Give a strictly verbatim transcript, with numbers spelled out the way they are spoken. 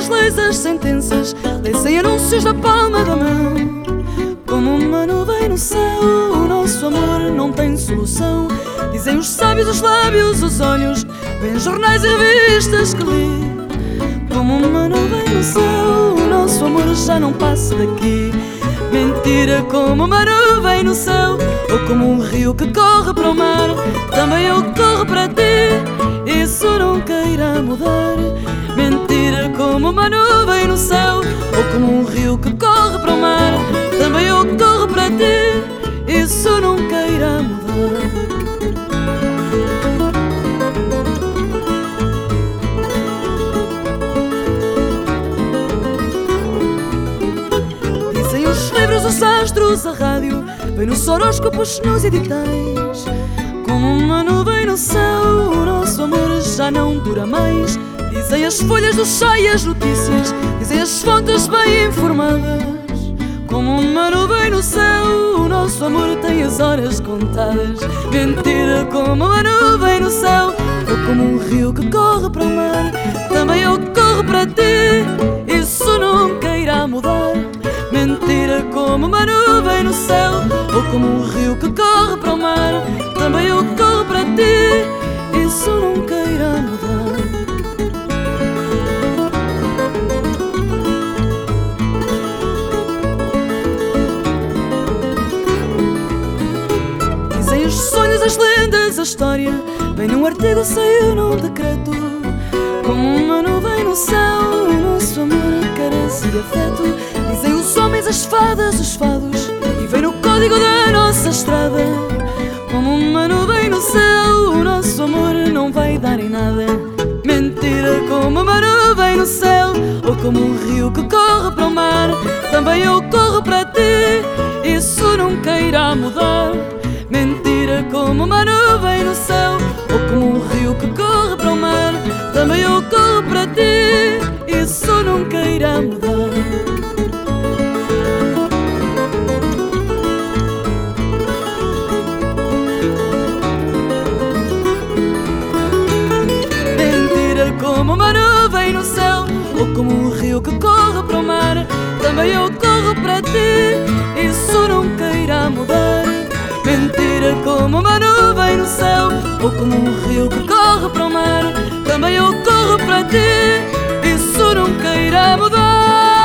as leis, as sentenças, leis sem anúncios na palma da mão. Como uma nuvem no céu, o nosso amor não tem solução. Dizem os sábios, os lábios, os olhos, vêm jornais e revistas que li. Como uma nuvem no céu, o nosso amor já não passa daqui. Mentira, como uma nuvem no céu, ou como um rio que corre para o mar. Também eu corro para ti, isso nunca irá mudar. Mentira, como uma nuvem no céu, ou como um rio que corre para o mar. Também eu corro para ti, isso nunca irá mudar. Dizem os livros, os astros, a rádio, vem nos horóscopos, nos editais. Como uma nuvem no céu, o nosso amor já não dura mais. Dizem as folhas do chá e as notícias, dizem as fontes bem informadas. Como uma nuvem no céu, o nosso amor tem as horas contadas. Mentira, como uma nuvem no céu, ou como um rio que corre para o mar. Também eu corro para ti, isso nunca irá mudar. Mentira, como uma nuvem no céu, ou como um rio que corre para o mar. Também eu corro para ti, isso nunca irá mudar. Dizem os sonhos, as lendas, a história, vem num artigo, saiu num decreto. Como uma nuvem no céu, o nosso amor carece de afeto. Dizem os homens, as fadas, os fados, e vem no código da nossa estrada. Como uma nuvem no céu, o nosso amor não vai dar em nada. Mentira, como uma nuvem no céu, ou como um rio que corre para o mar. Também eu corro para ti, isso nunca irá mudar. Mentira, como uma nuvem no céu, ou como um rio que corre para o mar. Também eu corro para ti, isso nunca irá mudar. Como uma nuvem no céu, ou como um rio que corre para o mar. Também eu corro para ti, isso nunca irá mudar. Mentira, como uma nuvem no céu, ou como um rio que corre para o mar. Também eu corro para ti, isso nunca irá mudar.